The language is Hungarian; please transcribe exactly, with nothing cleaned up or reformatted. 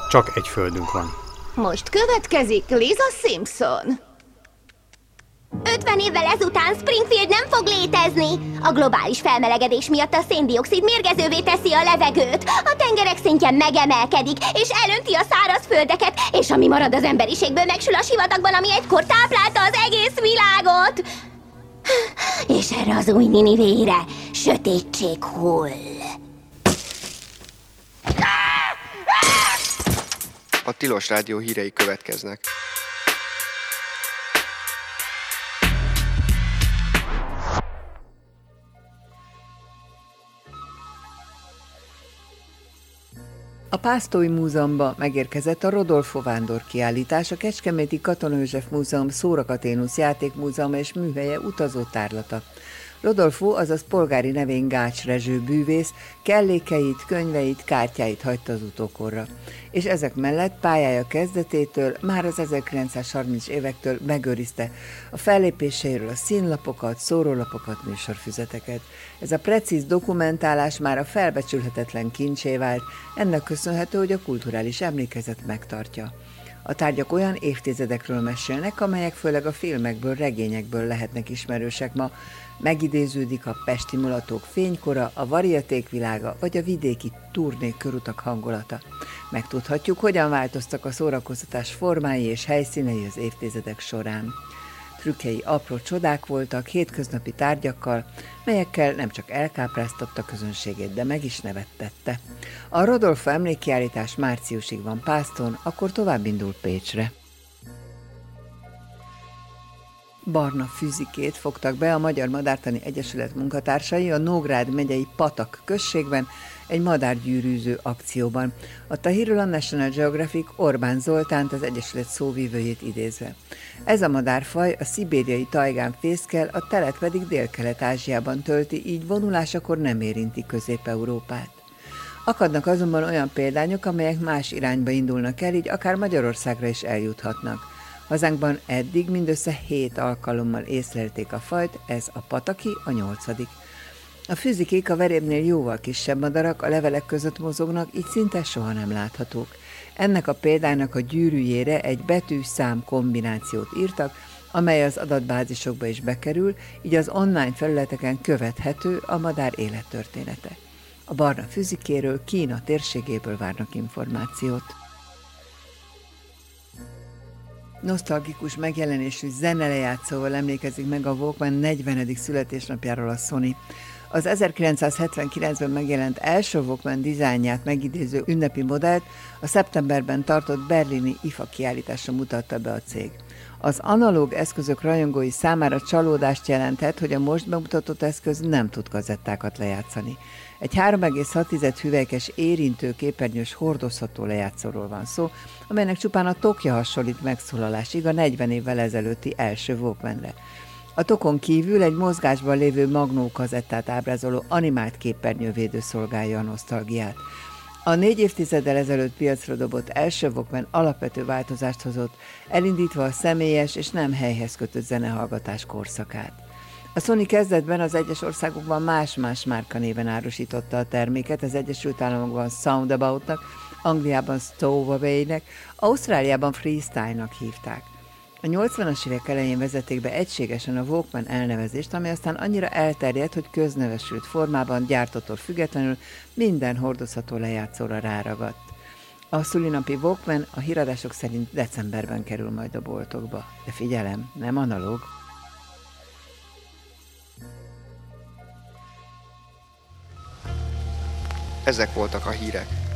Csak egy földünk van. Most következik Lisa Simpson. ötven évvel ezután Springfield nem fog létezni. A globális felmelegedés miatt a széndioxid mérgezővé teszi a levegőt. A tengerek szintje megemelkedik, és elönti a szárazföldeket, és ami marad az emberiségből megsül a sivatagban, ami egykor táplálta az egész világot. És erre az új Ninivére sötétség hull. A Tilos Rádió hírei következnek. A Pásztói Múzeumba megérkezett a Rodolfo Vándor kiállítás, a Kecskeméti Katona József Múzeum Szóra-Katénusz Játékmúzeuma és műhelye utazótárlata. Rodolfo, azaz polgári nevén Gács Rezső bűvész, kellékeit, könyveit, kártyáit hagyta az utókorra. És ezek mellett pályája kezdetétől, már az ezerkilencszázharmincas évektől megőrizte a fellépéseiről a színlapokat, szórólapokat, műsorfüzeteket. Ez a precíz dokumentálás már a felbecsülhetetlen kincsé vált, ennek köszönhető, hogy a kulturális emlékezet megtartja. A tárgyak olyan évtizedekről mesélnek, amelyek főleg a filmekből, regényekből lehetnek ismerősek ma. Megidéződik a pesti mulatók fénykora, a varieték világa, vagy a vidéki turnék körutak hangulata. Megtudhatjuk, hogyan változtak a szórakoztatás formái és helyszínei az évtizedek során. Trükkjei apró csodák voltak, hétköznapi tárgyakkal, melyekkel nem csak elkápráztatta közönségét, de meg is nevettette. A Rodolfo emlékkiállítás márciusig van Pászton, akkor tovább indul Pécsre. Barna füzikét fogtak be a Magyar Madártani Egyesület munkatársai a Nógrád megyei Patak községben egy madárgyűrűző akcióban. A Tahirről a National Geographic Orbán Zoltánt, az Egyesület szóvivőjét idézve. Ez a madárfaj a szibériai tajgán fészkel, a telet pedig Dél-Kelet-Ázsiában tölti, így vonulásakor nem érinti Közép-Európát. Akadnak azonban olyan példányok, amelyek más irányba indulnak el, így akár Magyarországra is eljuthatnak. Hazánkban eddig mindössze hét alkalommal észlelték a fajt, ez a pataki a nyolcadik. A füzikék a verébnél jóval kisebb madarak, a levelek között mozognak, így szinte soha nem láthatók. Ennek a példának a gyűrűjére egy betű-szám kombinációt írtak, amely az adatbázisokba is bekerül, így az online felületeken követhető a madár élettörténete. A barna füzikéről Kína térségéből várnak információt. Nosztalgikus megjelenésű zenelejátszóval emlékezik meg a Walkman negyvenedik születésnapjáról a Sony. Az ezerkilencszázhetvenkilencben megjelent első Walkman dizájnját megidéző ünnepi modellt a szeptemberben tartott berlini i ef á kiállításra mutatta be a cég. Az analóg eszközök rajongói számára csalódást jelenthet, hogy a most bemutatott eszköz nem tud kazettákat lejátszani. Egy három egész hat hüvelykes érintő képernyős hordozható lejátszóról van szó, amelynek csupán a tokja hasonlít megszólalásig a negyven évvel ezelőtti első Walkmanre. A tokon kívül egy mozgásban lévő magnó kazettát ábrázoló animált képernyővédő szolgálja a nosztalgiát. A négy évtizeddel ezelőtt piacra dobott első Walkman alapvető változást hozott, elindítva a személyes és nem helyhez kötött zenehallgatás korszakát. A Sony kezdetben az egyes országokban más-más márkanéven árusította a terméket, az Egyesült Államokban Soundabout-nak, Angliában Stowaway-nek, Ausztráliában Freestyle-nak hívták. A nyolcvanas évek elején vezették be egységesen a Walkman elnevezést, ami aztán annyira elterjedt, hogy köznevesült formában, gyártótól függetlenül minden hordozható lejátszóra ráragadt. A szülinapi Walkman a híradások szerint decemberben kerül majd a boltokba. De figyelem, nem analóg. Ezek voltak a hírek.